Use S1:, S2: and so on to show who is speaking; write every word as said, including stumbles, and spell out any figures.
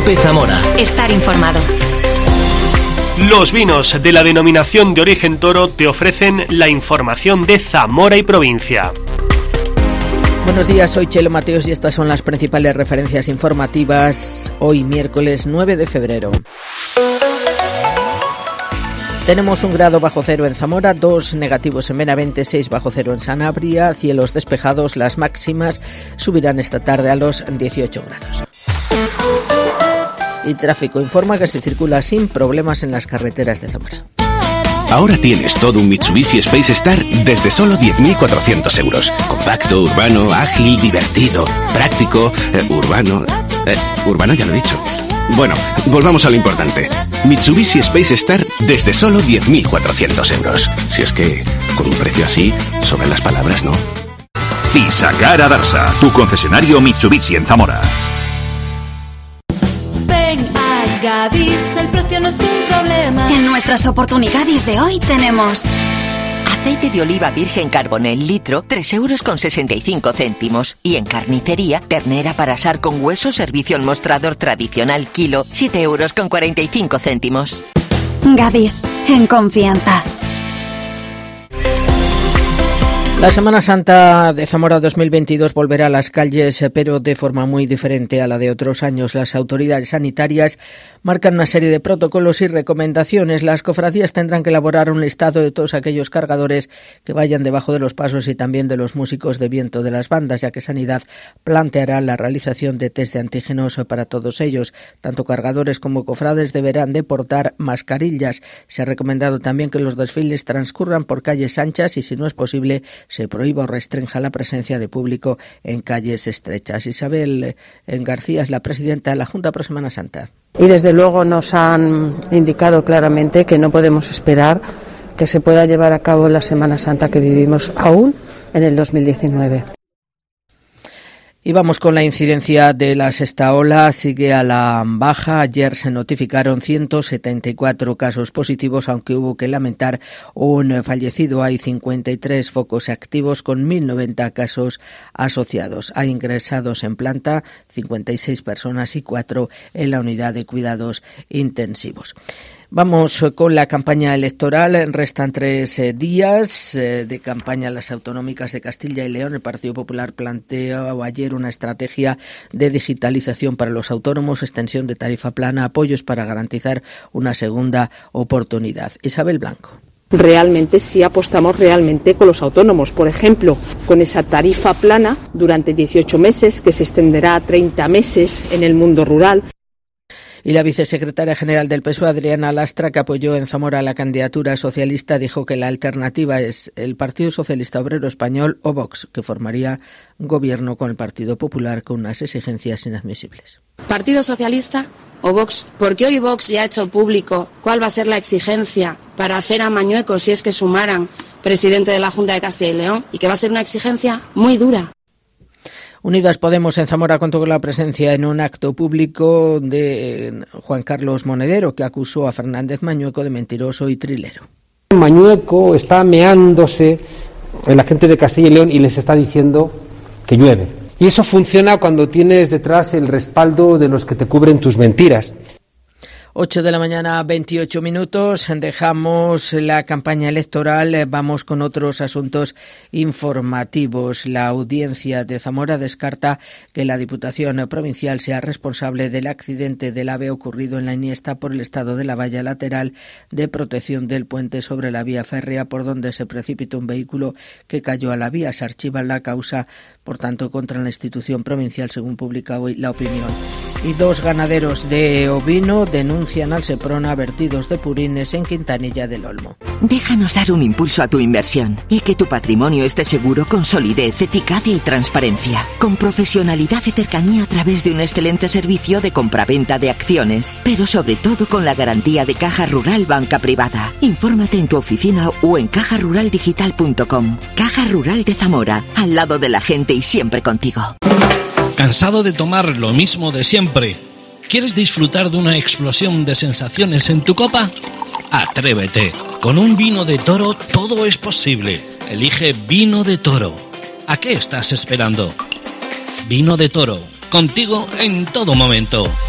S1: Cope Zamora.
S2: Estar informado.
S3: Los vinos de la denominación de origen Toro te ofrecen la información de Zamora y provincia.
S4: Buenos días, soy Chelo Mateos y estas son las principales referencias informativas hoy miércoles nueve de febrero. Tenemos un grado bajo cero en Zamora, dos negativos en Benavente, seis bajo cero en Sanabria, cielos despejados, las máximas subirán esta tarde a los dieciocho grados. Y Tráfico informa que se circula sin problemas en las carreteras de Zamora.
S5: Ahora tienes todo un Mitsubishi Space Star desde solo diez mil cuatrocientos euros. Compacto, urbano, ágil, divertido, práctico, eh, urbano... Eh, urbano ya lo he dicho. Bueno, volvamos a lo importante. Mitsubishi Space Star desde solo diez mil cuatrocientos euros. Si es que, con un precio así, sobran las palabras, ¿no?
S6: Fisacar Adarsa, tu concesionario Mitsubishi en Zamora.
S7: Gadis, el precio no es un problema.
S2: En nuestras oportunidades de hoy tenemos
S8: aceite de oliva virgen Carbonell litro, tres euros con sesenta y cinco céntimos. Y en carnicería, ternera para asar con hueso, servicio al mostrador tradicional kilo, siete euros con cuarenta y cinco céntimos.
S2: Gadis, en confianza.
S4: La Semana Santa de Zamora dos mil veintidós volverá a las calles, pero de forma muy diferente a la de otros años. Las autoridades sanitarias marcan una serie de protocolos y recomendaciones. Las cofradías tendrán que elaborar un listado de todos aquellos cargadores que vayan debajo de los pasos y también de los músicos de viento de las bandas, ya que Sanidad planteará la realización de test de antígenos para todos ellos. Tanto cargadores como cofrades deberán de portar mascarillas. Se ha recomendado también que los desfiles transcurran por calles anchas y, si no es posible, se prohíba o restrinja la presencia de público en calles estrechas. Isabel García es la presidenta de la Junta Pro Semana Santa.
S9: Y desde luego nos han indicado claramente que no podemos esperar que se pueda llevar a cabo la Semana Santa que vivimos aún en el dos mil diecinueve.
S4: Y vamos con la incidencia de la sexta ola, sigue a la baja. Ayer se notificaron ciento setenta y cuatro casos positivos, aunque hubo que lamentar un fallecido. Hay cincuenta y tres focos activos con mil noventa casos asociados. Hay ingresados en planta cincuenta y seis personas y cuatro en la unidad de cuidados intensivos. Vamos con la campaña electoral. Restan tres eh, días eh, de campaña a las autonómicas de Castilla y León. El Partido Popular planteó ayer una estrategia de digitalización para los autónomos, extensión de tarifa plana, apoyos para garantizar una segunda oportunidad. Isabel Blanco.
S10: Realmente sí apostamos realmente con los autónomos, por ejemplo, con esa tarifa plana durante dieciocho meses que se extenderá a treinta meses en el mundo rural.
S4: Y la vicesecretaria general del P S O E, Adriana Lastra, que apoyó en Zamora la candidatura socialista, dijo que la alternativa es el Partido Socialista Obrero Español o Vox, que formaría gobierno con el Partido Popular con unas exigencias inadmisibles.
S11: ¿Partido Socialista o Vox? Porque hoy Vox ya ha hecho público cuál va a ser la exigencia para hacer a Mañueco, si es que sumaran presidente de la Junta de Castilla y León, y que va a ser una exigencia muy dura.
S4: Unidas Podemos en Zamora contó con la presencia en un acto público de Juan Carlos Monedero, que acusó a Fernández Mañueco de mentiroso y trilero.
S12: Mañueco está meándose en la gente de Castilla y León y les está diciendo que llueve. Y eso funciona cuando tienes detrás el respaldo de los que te cubren tus mentiras.
S4: ocho de la mañana, veintiocho minutos. Dejamos la campaña electoral, vamos con otros asuntos informativos. La audiencia de Zamora descarta que la Diputación Provincial sea responsable del accidente del AVE ocurrido en la Iniesta por el estado de la valla lateral de protección del puente sobre la vía férrea, por donde se precipitó un vehículo que cayó a la vía. Se archiva la causa, por tanto, contra la institución provincial, según publica hoy La Opinión. Y dos ganaderos de ovino denuncian al Seprona vertidos de purines en Quintanilla del Olmo.
S8: Déjanos dar un impulso a tu inversión y que tu patrimonio esté seguro con solidez, eficacia y transparencia. Con profesionalidad y cercanía a través de un excelente servicio de compraventa de acciones. Pero sobre todo con la garantía de Caja Rural Banca Privada. Infórmate en tu oficina o en caja rural digital punto com. Caja Rural de Zamora, al lado de la gente y siempre contigo.
S13: ¿Cansado de tomar lo mismo de siempre? ¿Quieres disfrutar de una explosión de sensaciones en tu copa? Atrévete. Con un vino de Toro todo es posible. Elige Vino de Toro. ¿A qué estás esperando? Vino de Toro. Contigo en todo momento.